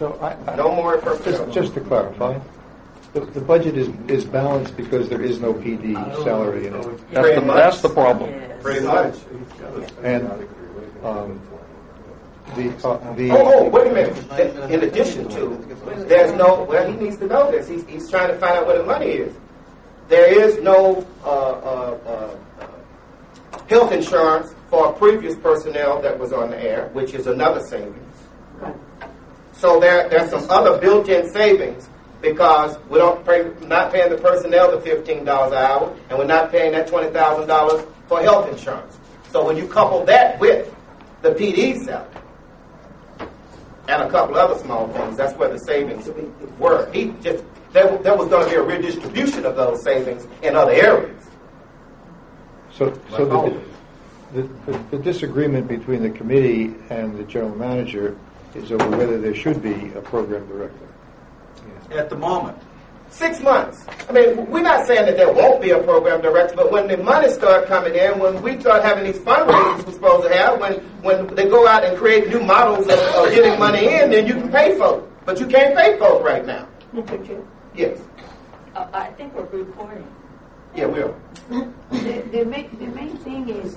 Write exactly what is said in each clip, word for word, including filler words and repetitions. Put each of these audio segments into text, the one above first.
So I, I, No more personnel. just, just to clarify, the, the budget is, is balanced because there is no P D salary in it. That's Pretty the, much. that's the problem. Pretty much. And um, the, uh, the Oh, oh, wait a minute. In addition to, there's no, well, he needs to know this. He's, he's trying to find out where the money is. There is no uh, uh, uh, uh, health insurance for previous personnel that was on the air, which is another savings. So there, there's some other built-in savings because we don't pay, not paying the personnel the fifteen dollars an hour, and we're not paying that twenty thousand dollars for health insurance. So when you couple that with the P D salary and a couple other small things, that's where the savings were. He just there, there was going to be a redistribution of those savings in other areas. so so the, the, the, the disagreement between the committee and the general manager is over whether there should be a program director. At the moment. Six months. I mean, we're not saying that there won't be a program director, but when the money start coming in, when we start having these fundraisers we're supposed to have, when, when they go out and create new models of, of getting money in, then you can pay folk. But you can't pay folk right now. Mister Chair, Yes. uh, I think we're reporting. Yeah, we are. The, the, main, the main thing is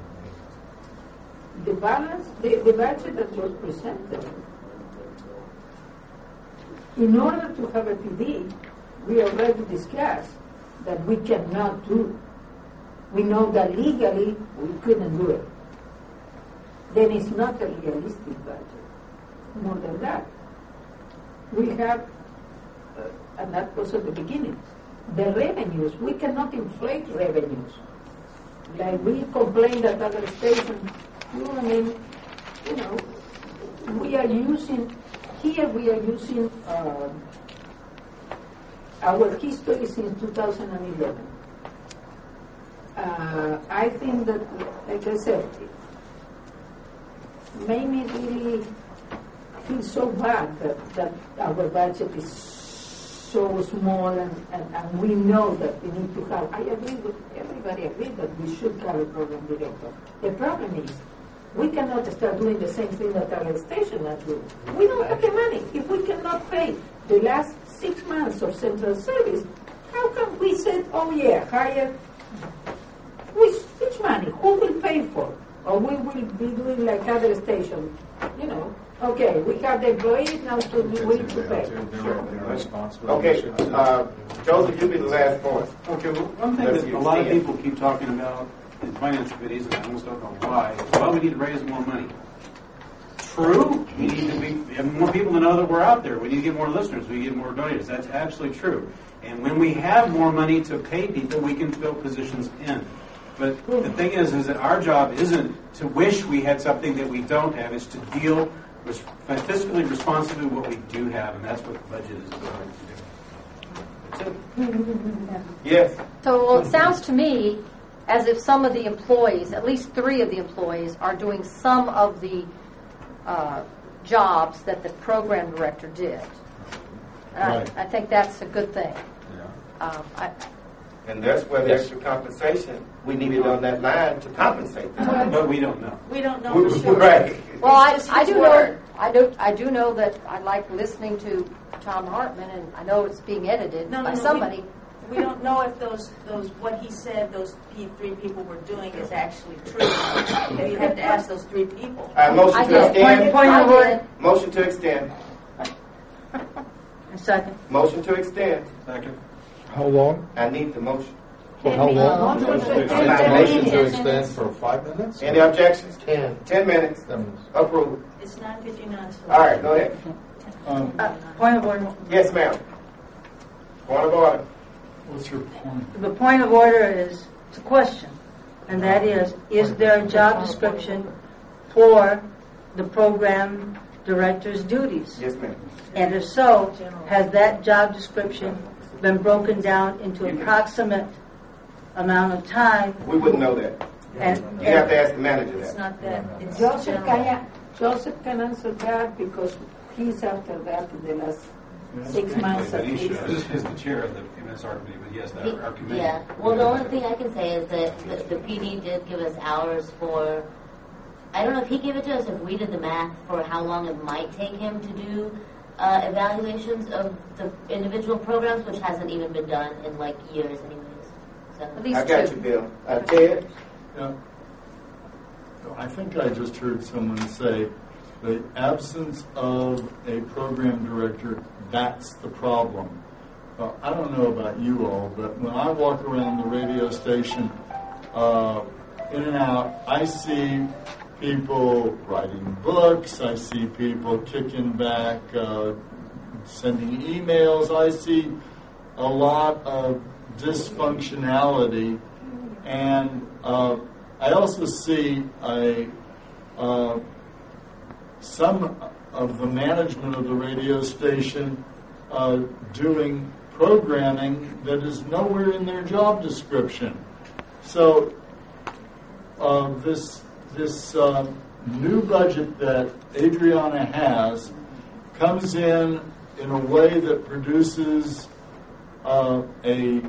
the balance, the, the budget that was presented. In order to have a P D, we already discussed that we cannot do. We know that legally we couldn't do it. Then it's not a realistic budget. More than that, we have, uh, and that was at the beginning, the revenues. We cannot inflate revenues. Like we complained at other stations, you know, I mean, you know, we are using, here we are using uh, our history since two thousand eleven. Uh, I think that, like I said, it made me really feel so bad that, that our budget is so small and, and, and we know that we need to have, I agree with, everybody agrees that we should have a program director. The problem is, we cannot start doing the same thing that our station are doing. We don't have the money. If we cannot pay the last six months of central service, how can we say, oh yeah, hire, which, which money? Who will pay for? Or we will be doing like other stations, you know. Okay, we have the employees, now to, we need to pay. Okay, uh, Joseph, you be the last point. Okay, well, one thing Let's that get a lot of Stan. people keep talking about in finance committees, and I almost don't know why, is, well, we need to raise more money. True. We need to be, we have more people to know that we're out there. We need to get more listeners. We get more donors. That's absolutely true. And when we have more money to pay people, we can fill positions in. But the thing is, is that our job isn't to wish we had something that we don't have. It's to deal with fiscally responsibly what we do have, and that's what the budget is designed to do. That's it. Yes. So well, it sounds to me as if some of the employees, at least three of the employees, are doing some of the uh, jobs that the program director did. And Right. I, I think that's a good thing. Yeah. Um, I, And that's where the extra compensation, we needed on that line to compensate them. But we don't know. We don't know for sure. Right. well, I, It's I his do word. know. I do. I do know that I like listening to Tom Hartman, and I know it's being edited No, no, by no, somebody. We don't know if those, those what he said those P three people were doing is actually true. You have to ask those three people. Uh, motion I to did. extend. Point of order. Motion to extend. Second. Motion to extend. Second. How long? I need the motion. For how long? Motion to Motion extend. to extend for five minutes? Any objections? Ten. Ten minutes. Ten minutes. Approved. It's nine fifty-nine. All right, go ahead. Um, Uh, point of order. Yes, ma'am. Point of order. what's your point? The point of order is, it's a question, and that is, is there a job description for the program director's duties? Yes, ma'am. And if so, has that job description been broken down into approximate amount of time? We wouldn't know that. And, You have to ask the manager It's that. not that. It's Joseph general. can, Joseph can answer that because he's after that in the last six months at least. This is the chair of the M S R committee, but yes, that, our committee. Yeah. Well, the only thing I can say is that the, the P D did give us hours for. I don't know if he gave it to us. If we did the math for how long it might take him to do uh, evaluations of the individual programs, which hasn't even been done in like years anyways. So. At least I got two. you, Bill. Uh, Ted? Yeah. I think I just heard someone say the absence of a program director, that's the problem. Well, I don't know about you all, but when I walk around the radio station, uh, in and out, I see people writing books, I see people kicking back, uh, sending emails, I see a lot of dysfunctionality, and uh, I also see a, uh, some of the management of the radio station uh, doing programming that is nowhere in their job description. So uh, this this uh, new budget that Adriana has comes in in a way that produces uh, a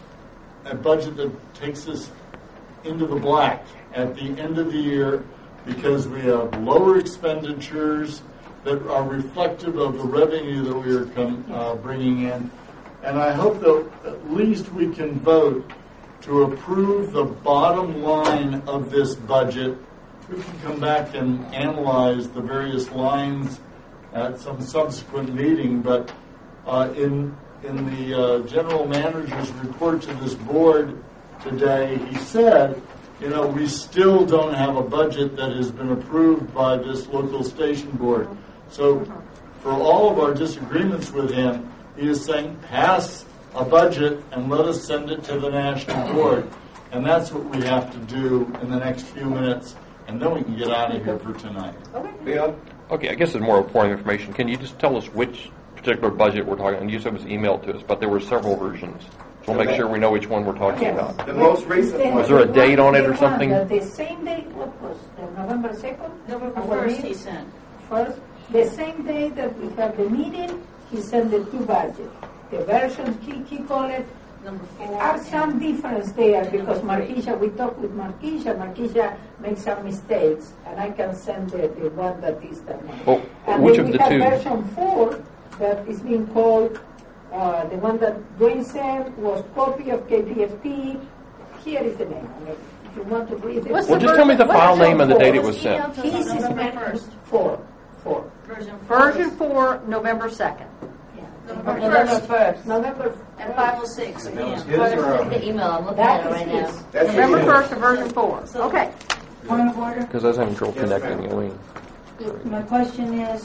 a budget that takes us into the black at the end of the year, because we have lower expenditures that are reflective of the revenue that we are come, uh, bringing in. And I hope that at least we can vote to approve the bottom line of this budget. We can come back and analyze the various lines at some subsequent meeting, but uh, in in the uh, general manager's report to this board today, he said, you know, we still don't have a budget that has been approved by this local station board. So for all of our disagreements with him, he is saying, pass a budget and let us send it to the national board. And that's what we have to do in the next few minutes, and then we can get out of here for tonight. Bill? Okay, I guess it's more point of information. Can you just tell us which particular budget we're talking about? You said it was emailed to us, but there were several versions. So we'll make sure we know which one we're talking Yes. about. The most recent one. Was there a date on it or The one something? that The same date, what was, uh, November second? November Our first, meeting? he sent. First, the same day that we have the meeting, he sent the two budgets. The version, he, he called it, Number there four. are some difference there, because Marquisha, we talked with Marquisha, Marquisha makes some mistakes, and I can send the, the one that is that one. Well, And which then of we the have two? version four, that is being called, uh, the one that Dwayne sent was copy of K P F T. Here is the name. I mean, if you want to read it. What's Well, the just tell me the version- file what's name and the four? date it It was was sent. emailed to His us is on November meant first. four, four. Version four. Version four, November second. November November first. first. November At five oh six And that was p.m. his or Look ours? at the email. I'm looking That at it right is now. his. That's November it. first to version four. Okay. Point of order. Because I was having trouble Yes, connecting, ma'am. Elaine. My question is,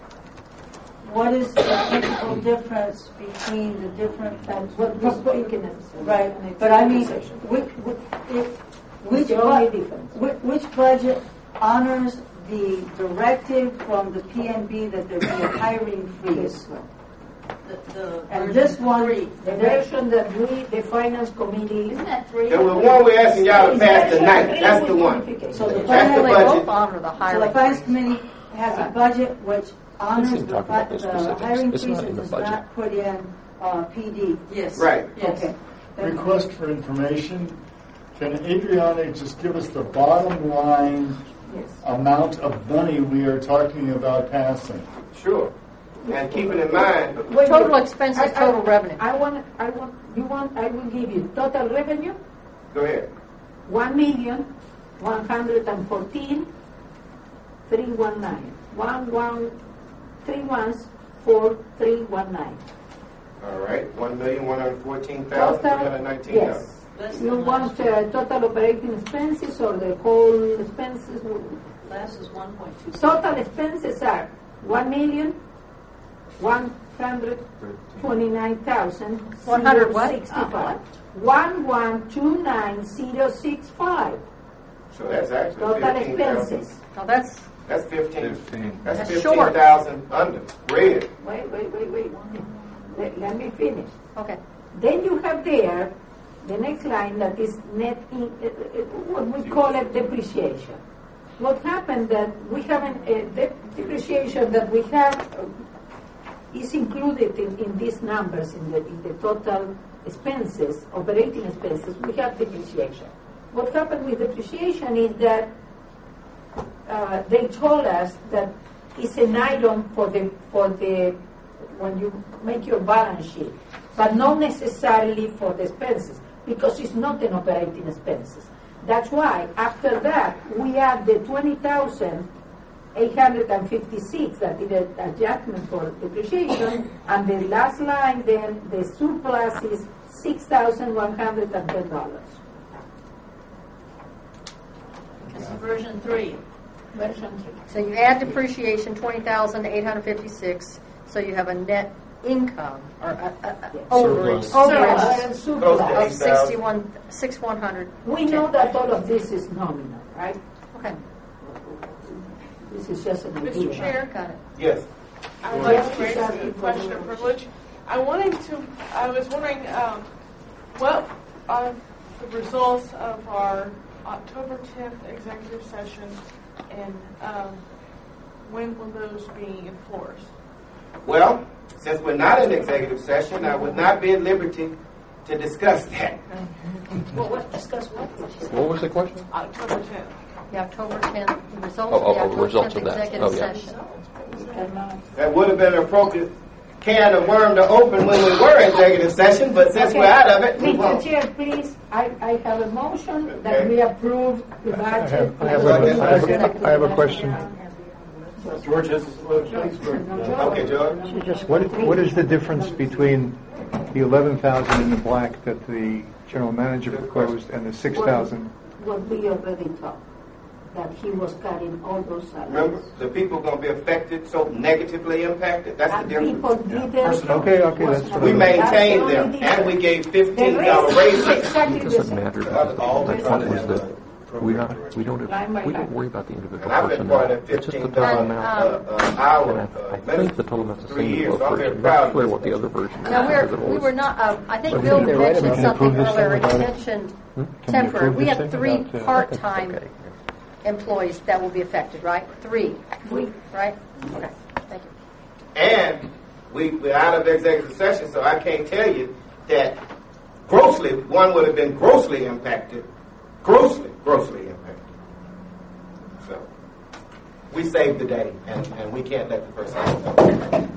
what is the technical difference between the different That's what was spoken and said. Right, And it's but I mean, conversation. which, which, if, which, the only bu- difference. which, which budget honors the directive from the P N B that there be a hiring freeze? The, the And version this one, three. The version that we, the finance committee. Isn't that three? The one we're asking y'all to pass tonight, that's the one. So the That's the finance, They budget. both honor the so the hiring. finance committee has a budget which honors This isn't the, talking about fi- those the specifics. hiring It's freeze not in and the does budget. not put in, uh, P D. Yes. Right. Yes. Okay. Thank you. Request for information. Can Adriana just give us the bottom line Yes. amount of money we are talking about passing? Sure. And keeping in mind, Wait, Total wait. expenses, I- I- total revenue. I want, I want, you want, I will give you total revenue, go ahead. one million, one hundred and fourteen, three one nine. One, one, three ones, four, three one nine. All right, one million, one hundred fourteen thousand, three hundred nineteen dollars. Yes. Less You than want last uh, total operating expenses or the whole expenses? Last is one point two. Total expenses are one million, one hundred twenty-nine thousand, One hundred what? sixty-five. One one two nine zero six five. So that's actually Total fifteen thousand. expenses. No, that's, That's fifteen. Fifteen. That's That's fifteen short. thousand under. Red. Wait, wait, wait, wait. Let, let me finish. okay. Then you have there the next line that is net, in, uh, uh, what we call it depreciation. What happened that we haven't, uh, the depreciation that we have uh, is included in, in these numbers, in the, in the total expenses, operating expenses, we have depreciation. What happened with depreciation is that uh, they told us that it's an item for the, for the when you make your balance sheet, but not necessarily for the expenses, because it's not an operating expenses. That's why, after that, we add the twenty thousand eight hundred fifty-six, that is an adjustment for depreciation, and the last line, then, the surplus is six thousand one hundred ten dollars. This is version three. Version three. So you add depreciation, twenty thousand eight hundred fifty-six, so you have a net income, or a, a, a overage, Surplus. overage Surplus. Surplus. of sixty-one, six one hundred. We know that all of this is nominal, right? Okay. This is just an idea. Mister Chair, Got it. Yes. I would like to raise a question of privilege. I wanted to, I was wondering um, what are the results of our October tenth executive session, and um, when will those be enforced? Well, since we're not in executive session, I would not be at liberty to discuss that. Well, what, discuss what? What was the question? October tenth. The October tenth, the results Oh, of the oh, oh, October results tenth of that. executive Oh, yeah. session. That would have been an appropriate can of worm to open when we were in executive session, but since Okay. we're out of it, we Mister won't. Chair, please, I, I have a motion that Okay. we approve the I budget. have, I have, a, I have, a, I have a question. George has his please. Okay, George. What, what is the difference between the eleven thousand in the black that the general manager proposed and the six thousand? What we already talked, that he was cutting all those salaries. Remember, the people going to be affected, so negatively impacted. That's the And difference. people didn't. Okay, okay, that's what We I was- maintained them, and we gave fifteen dollar The rate is raises. exactly It the doesn't same. matter. All My the thought time. was that we not we don't Line by we line. don't worry about the individual And I've been personnel. part of It's just the fifteen total dollar amount. uh, uh, hour. And I, uh, I think the total amount's the three same years. for both I'm very versions. proud Not of clear this. what the other version is. Now, because we're, it we was- were not, uh, I think So Bill can we- mentioned can we something approve this thing earlier. He without- mentioned Hmm? Can we temporary. approve We this have thing three without, uh, part-time Okay. employees that will be affected, right? Three, We, right? Okay, thank you. And we, we're out of executive session, so I can't tell you that grossly, one would have been grossly impacted. Grossly, grossly impacted. So, we saved the day, and, and we can't let the person know.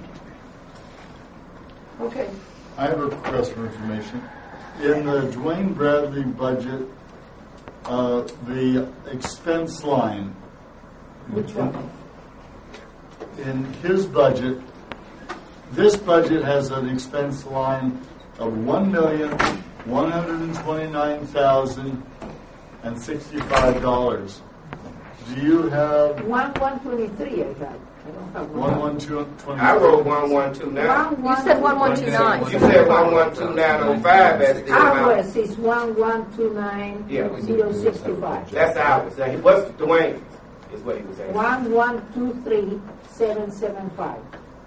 okay. I have a request for information. In the Dwayne Bradley budget, uh, the expense line, Which one? in his budget, this budget has an expense line of one million one hundred twenty-nine thousand and sixty-five dollars. Do you have One, one twenty-three, I got. I don't have one one. one two twenty? I wrote one one two nine. One, You said one one two nine. You said one one two nine oh five as the amount. Ours is one one two nine Yeah. zero sixty-five. That's ours. Now, what's Dwayne's, is what he was saying. One one two three seven seven five.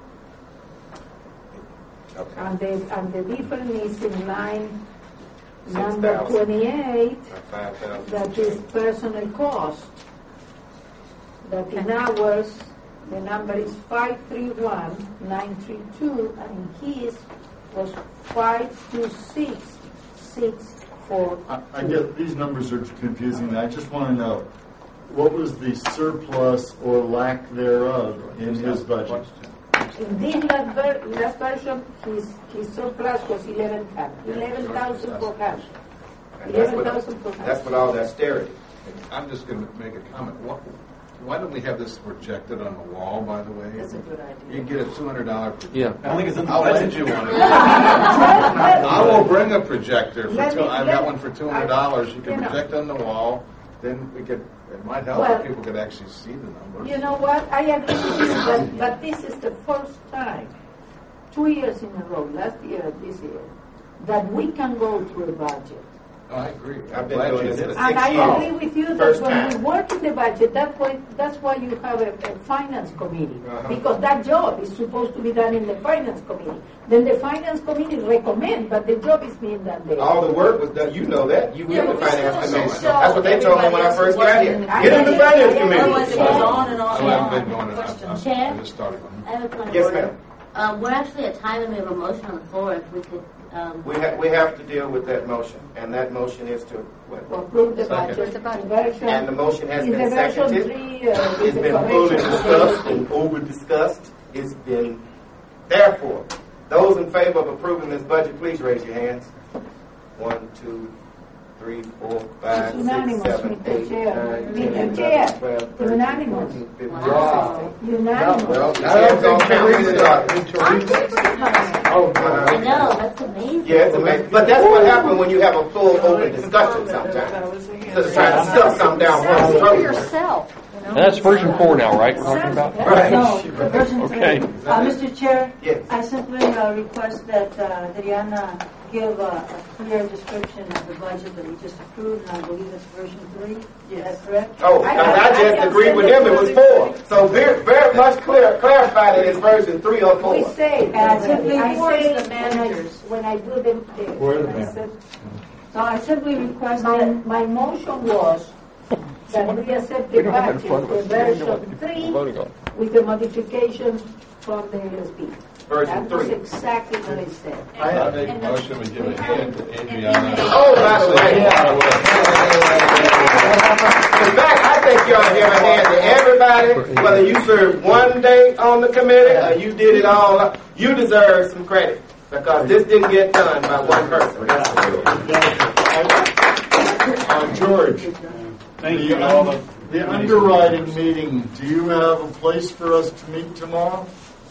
Okay. And the, and the difference is in line Six number thousand. twenty-eight, Five thousand. that is personal cost. That in ours, the number is five three one nine three two, and in his was five two six six four. I I get, these numbers are confusing. I just want to know, what was the surplus or lack thereof in his budget? In this last, ver- last version, his, his surplus was eleven hundred, eleven thousand four hundred. And that's Eleven what- thousand four hundred. That's what all the austerity. I'm just going to make a comment. Why, why don't we have this projected on the wall, by the way? That's a good idea. You can get a two hundred dollar projector. Yeah. I don't think it's in the I'll budget. lend you one. I will bring a projector. For Let two, me- I've let- got one for two hundred dollars. You You can know. project on the wall. Then we could, it might help Well, if people could actually see the numbers. You know what, I agree with you, but, but this is the first time, two years in a row, last year and this year, that we can go through a budget. Oh, I agree. I've I'm been glad doing you this did for it. six And I years. agree with you that First when we time. work in the budget, that's why, that's why you have a, a finance committee. Uh-huh. Because that job is supposed to be done in the finance committee. Then the finance committee recommend, but the job is being done there. All the work was done. You know that. You were in the but we finance still committee. show That's what they told me when I everybody first else got here. working. Get in the finance committee. Otherwise, it goes on and on So and I've on. been going, I- Question. I Chair? I just started I one. have a point of Yes, order. ma'am. Um, we're actually at time and we have a motion on the floor. If we could, um, We have, we have to deal with that motion, and that motion is to, To what? approve the Second. budget. The budget. version- And the motion has is been the version seconded. three, uh, It's with the been fully correction. discussed and over-discussed. It's been Therefore, those in favor of approving this budget, please raise your hands. One, two, three, four, five, It's six, unanimous, seven, Mister eight, Chair. nine, Mister ten, Chair, eleven, twelve, thirteen, unanimous. fourteen, fifteen, Wow. sixteen. Unanimous. Well, hands on Teresa. I know, that's amazing. Yeah, it's amazing. But that's what happens when you have a full, open discussion sometimes. Just trying to stuff something down Sounds one's for throat. yourself. you know? And that's version four now, right? We're talking about. No, version three. Okay. Uh, Mister Chair, Yes. I simply uh, request that uh, Adriana give a, a clear description of the budget that we just approved, and I believe it's version three. Is that correct? Oh, because I just agreed with him, it was four. So very, very much clear, clarified that it's version three or four. We say, And I simply, I Four is say, the managers. when I do the, the- Where are the when I managers? said- so I simply request my, that, my motion was that we accept the We don't have it in front budget, of the us. We don't know version what three, we're voting on. with the modifications from the L S B. Version That was three. exactly what I said. I make a motion, we give a hand to Adriana. Oh, by the way. In fact, I think you ought to give a hand to everybody, whether you served one day on the committee or you did it all. You deserve some credit because this didn't get done by one person. Uh, George, Thank the, you all. un- the underwriting meeting, do you have a place for us to meet tomorrow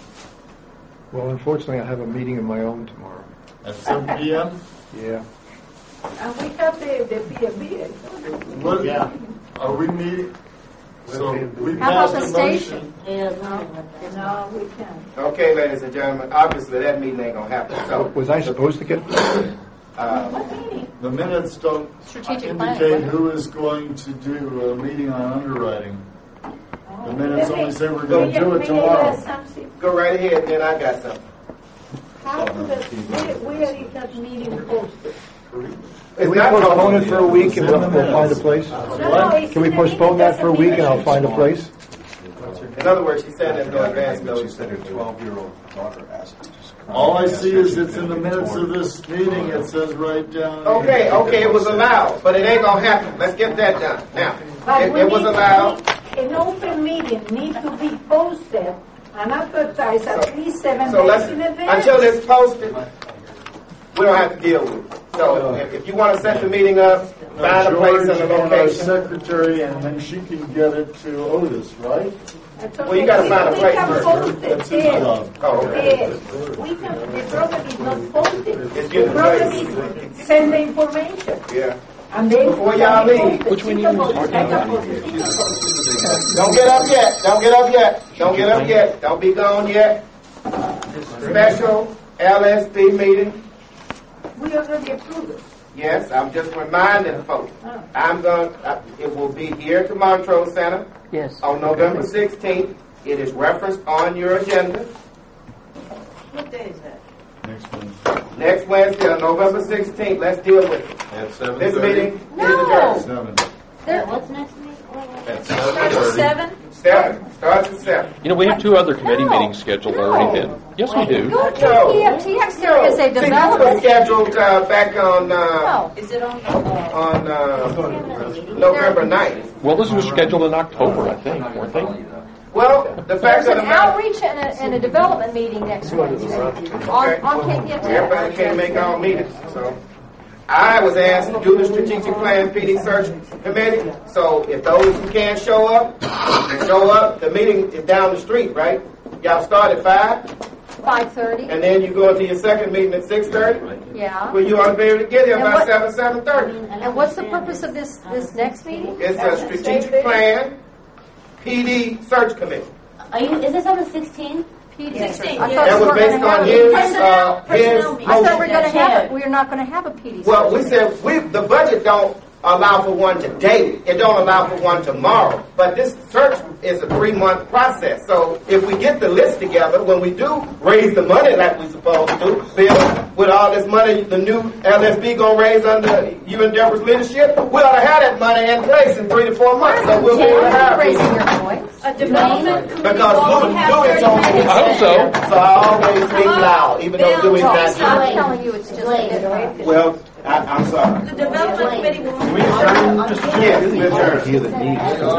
Well, unfortunately, I have a meeting of my own tomorrow. at seven P M? Yeah. And we have the, the P M B. What, are we meeting? So we How about passed the a station? motion. Yeah, no, No, we can't. Okay, ladies and gentlemen, obviously that meeting ain't gonna happen. So, Was I supposed to get? uh, The minutes don't Strategic planning, indicate right? who is going to do a meeting on underwriting. The minutes Let me- only say we're going may to do I- it may I tomorrow. ask something? go right ahead, then I got something. How do the, where, where is that meeting posted? It's Can we not postpone posted. it for a week and we'll we'll find a place? No, no, it's Can we in the postpone that for a week and I'll meeting find a place? In other words, she said there's no advance She notice. said her twelve-year-old daughter asked her to just come. All I see is it's in the minutes of this meeting, it says right down. Okay, okay, it was allowed, but it ain't gonna happen. Let's get that done. Now, But it, we it was need- allowed. An open meeting needs to be posted and advertised at least seven So let's, days in advance. until it's posted, we don't have to deal with it. So if, if you want to set the meeting up, find a place George and a and our location. secretary, and then she can get it to Otis, right? That's Well, you gotta okay. find a We- place We can first. post it, That's his yes. job. Oh, okay. Yes. We can, the problem is not posted. It's The getting problem late. is send the information. Yeah. And then Before y'all leave. Which one you can was post it, talking I can about? post it, you can post it. Don't get up yet. Don't get up yet. Don't get up yet. Don't be gone yet. Special L S P meeting. We already approved it. Yes, I'm just reminding folks. Oh. I'm going. Uh, it will be here at the Montrose Center. yes. On November sixteenth. It is referenced on your agenda. What day is that? Next one. Next Wednesday, on November sixteenth. Let's deal with it. At seven This thirty? meeting is No. adjourned. Seven. Yeah, what's next week? At Starts seven at thirty. seven? Seven. Starts at seven. You know, we have two other committee No. meetings scheduled already. No. Yes, we do. Go to No. T F T X, there is a See, this was development. scheduled uh, back on uh, No. Is it on the, uh, on uh, November ninth. Well, this was scheduled in October, I think, weren't they? Well, the fact There's of an the matter. outreach and a, and a development meeting next Wednesday on, on K P F T. Everybody can't make all meetings, so. I was asked to do the strategic plan P D search committee, so if those who can't show up, show up, the meeting is down the street, right? Y'all start at five, Five thirty, and then you go into your second meeting at six thirty? yeah. Well, you ought to be able to get here And by what- seven, seven thirty. And what's the purpose of this, this next meeting? It's a strategic plan P D search committee. Are you, is this on the sixteenth? P D Sixteen, I yeah. thought That we was were based gonna have on a- his, uh, Personnel- his I thought we were motion. gonna have it, we are not gonna have a P D. Well, we search. said, we, the budget don't allow for one today. It don't allow for one tomorrow. But this search is a three-month process. So if we get the list together, when we do raise the money like we supposed to, Bill, with all this money the new L S B gonna raise under you and Deborah's leadership, we ought to have that money in place in three to four months. So we'll be able to You're have it. raising your voice. a development committee Because will only Louis, have Louis thirty told me, minutes. I hope so. so I always speak loud, even though Bill, Louis not please stop. here. I'm telling you, it's just a bit right. Well, I, I'm sorry. The development committee will only. Yes, we adjourn.